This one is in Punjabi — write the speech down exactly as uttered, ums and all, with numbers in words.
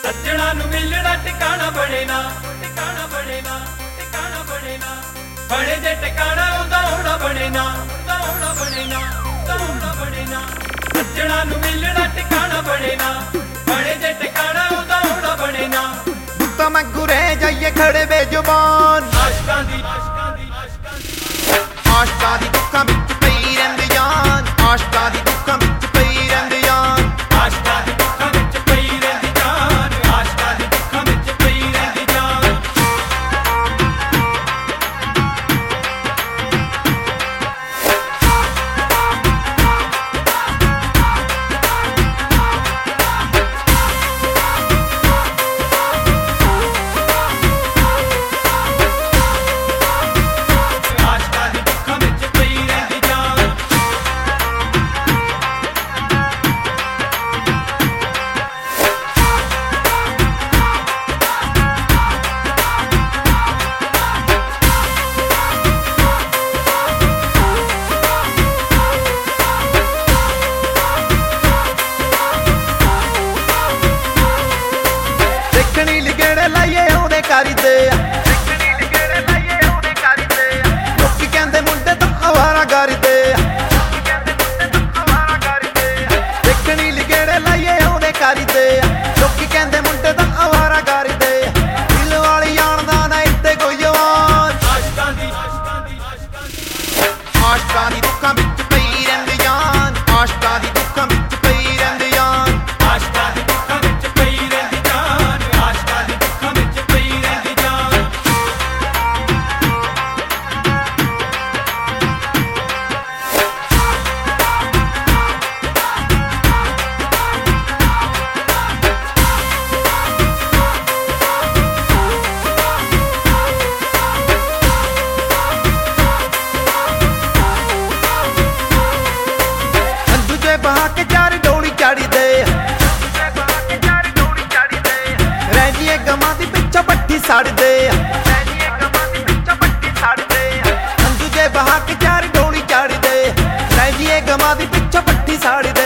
ਸੱਜਣਾ ਨੂੰ ਮਿਲਣਾ ਟਿਕਾਣਾ ਬਣੇ ਨਾ, ਟਿਕਾਣਾ ਬਣੇ ਨਾ, ਟਿਕਾਣਾ ਬਣੇ ਨਾ। ਬਣੇ ਜੇ ਟਿਕਾਣਾ ਉਹਦਾ ਹੋਣਾ ਬਣੇ ਨਾ, ਉਹਦਾ ਹੋਣਾ ਬਣੇ ਨਾ, ਉਹਦਾ ਹੋਣਾ ਬਣੇ ਨਾ। ਸੱਜਣਾ ਨੂੰ ਮਿਲਣਾ ਟਿਕਾਣਾ ਬਣੇ ਨਾ, ਬਣੇ ਜੇ ਟਿਕਾਣਾ ਉਹਦਾ ਹੋਣਾ ਬਣੇ ਨਾ। ਤਾਂ ਮੈਂ ਗੁਰੇ ਜਾਈਏ ਖੜੇ ਬੇਜ਼ੁਬਾਨ ਆਸ਼ਕਾਂ ਦੀ ਆਸ਼ਕਾਂ ਦੀ ਆਸ਼ਕਾਂ ਦੀ ਆਸ਼ਕਾਂ ਦੀ ਦੁੱਖਾਂ ਵਿੱਚ ਪਈ ਰਹਿੰਦੀ ਜਾਨ, ਆਸ਼ਕਾਂ ਦੀ ਦੁੱਖਾਂ ਵਿੱਚ ਪਈ ਰਹਿੰਦੀ ਜਾਨ, ਆਸ਼ਕਾਂ ਦੀ ਦੁੱਖਾਂ ਵਿੱਚ ਪਈ ਰਹਿੰਦੀ ਜਾਨ, ਆਸ਼ਕਾਂ ਦੀ ਦੁੱਖਾਂ ਵਿੱਚ ਪਈ ਰਹਿੰਦੀ ਜਾਨ। ਆਸ਼ਕਾਂ ਦੀ ਦੁੱਖਾਂ ਵਿੱਚ ਪਈ ਰਹਿੰਦੀ ਜਾਨ। ਦੇਖਣੀ ਲਿਗੜੇ ਲਾਈਏ ਉਹਦੇ ਕਰੀਦੇ ਆ, ਦੇਖਣੀ ਲਿਗੜੇ ਲਾਈਏ ਉਹਦੇ ਕਰੀਦੇ ਆ। ਲੋਕੀ ਕਹਿੰਦੇ ਮੁੰਡੇ ਤਾਂ ਅਵਾਰਾ ਕਰਦੇ ਆ, ਲੋਕੀ ਕਹਿੰਦੇ ਮੁੰਡੇ ਤਾਂ ਅਵਾਰਾ ਕਰਦੇ ਆ। ਦੇਖਣੀ ਲਿਗੜੇ ਲਾਈਏ ਉਹਦੇ ਕਰੀਦੇ ਆ, ਲੋਕੀ ਕਹਿੰਦੇ ਮੁੰਡੇ ਤਾਂ ਅਵਾਰਾ ਕਰਦੇ ਆ। ਦਿਲ ਵਾਲੀ ਜਾਣਦਾ ਨਾ ਇੱਥੇ ਕੋਈ ਜਵਾਨ, ਆਸ਼ਕਾਂ ਦੀ ਆਸ਼ਕਾਂ ਦੀ ਆਸ਼ਕਾਂ ਦੀ ਆਸ਼ਕਾਂ ਦੀ ਦੁੱਖਾਂ ਵਿੱਚ ਪਈ ਰਹਿੰਦੀ ਜਾਨ, ਆਸ਼ਕਾਂ ਦੀ ਦੁੱਖਾਂ ਵਿੱਚ ਪਈ ਰਹਿੰਦੀ ਜਾਨ। ਆਸ਼ਕਾਂ ਦੀ ਦੁੱਖਾਂ ਵਿੱਚ ਪਈ ਰਹਿੰਦੀ ਜਾਨ, ਆਸ਼ਕਾਂ ਦੀ ਦੁੱਖਾਂ ਵਿੱਚ ਪਈ ਰਹਿੰਦੀ ਜਾਨ। ਹੰਝੂ ਜੇ ਬਹਾ ਕੇ ਚਾਰ ਡੋਲੀ ਚਾੜੀਦੇ ਰਹਿੰਦੀਆਂ ਗਮਾਂ ਦੀ ਪਿੱਛੋਂ ਪੱਠੀ ਸੜਦੇ ਹੰਝੂ ਜੇ ਬਹਾ ਕੇ ਚਾਰ ਡੋਲੀ ਚਾੜੀਦੇ ਰਹਿੰਦੀਆਂ ਗਮਾਂ ਦੀ ਪਿੱਛੋਂ ਪੱਠੀ ਸੜਦੇ